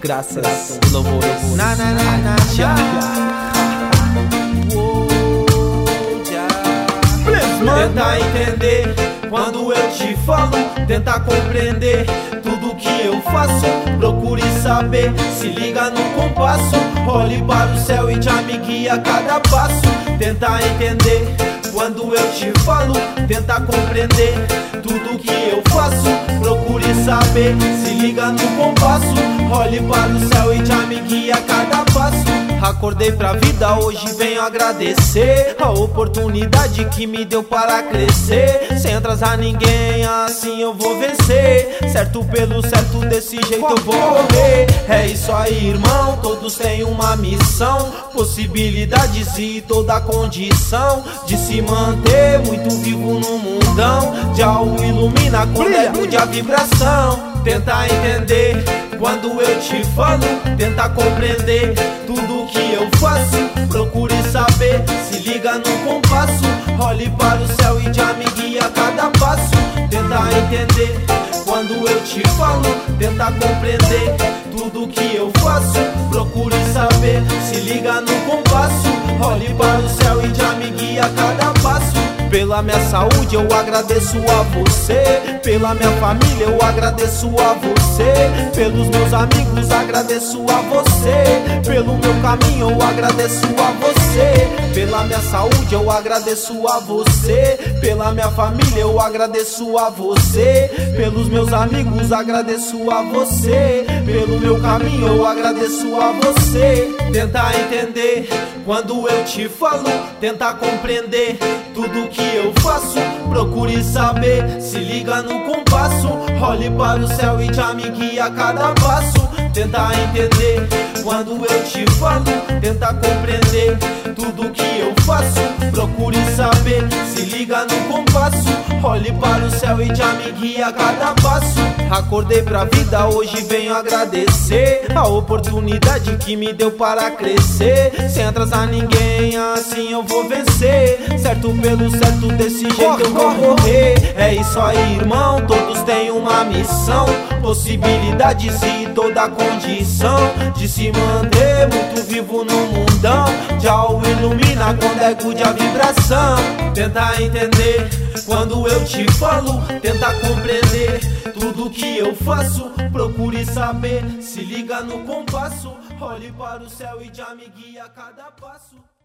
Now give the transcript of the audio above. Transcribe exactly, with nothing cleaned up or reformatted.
graças e louvores. Na, na, na, na, já. Tenta entender quando eu te falo, tenta compreender tudo que eu faço. Procure saber, se liga no compasso. Olhe para o céu e já me guia a cada passo. Tenta entender quando eu te falo, tenta compreender tudo que eu faço. Procure saber, se liga no compasso. Olhe para o céu e já me guia a cada passo. Acordei pra vida, hoje venho agradecer a oportunidade que me deu para crescer. Sem atrasar ninguém, assim eu vou vencer. Certo pelo certo, desse jeito eu vou correr. É isso aí, irmão, todos têm uma missão, possibilidades e toda condição de se manter muito vivo no mundão. Já o ilumina quando é mude a vibração. Tenta entender quando eu te falo, tenta compreender tudo que eu faço. Procure saber, se liga no compasso. Olhe para o céu e já me guia a cada passo. Tenta entender quando eu te falo, tenta compreender tudo que eu faço. Procure saber, se liga no compasso. Olhe para o céu e já me guia a cada passo. Pela minha saúde eu agradeço a você, pela minha família eu agradeço a você, pelos meus amigos agradeço a você, pelo meu caminho eu agradeço a você, pela minha saúde eu agradeço a você, pela minha família eu agradeço a você, pelos meus amigos agradeço a você, pelo meu caminho eu agradeço a você. Tenta entender quando eu te falo, tenta compreender tudo que eu faço. Procure saber, se liga no compasso. Olhe para o céu e já me guia a cada passo. Tenta entender quando eu te falo, tenta compreender tudo que eu faço. Procure saber, se liga no compasso. Olhe para o céu e já me guia a cada passo. Acordei pra vida, hoje venho agradecer a oportunidade que me deu para crescer. Sem atrasar ninguém, assim eu vou vencer. Certo pelo certo, desse jeito eu vou correr. É isso aí, irmão, todos têm uma missão, possibilidades e toda condição de se manter muito vivo no mundão. Já o ilumina quando é good a vibração. Tenta entender quando eu te falo, tenta compreender tudo que eu faço. Procure saber, se liga no compasso. Olhe para o céu e já me guia a cada passo.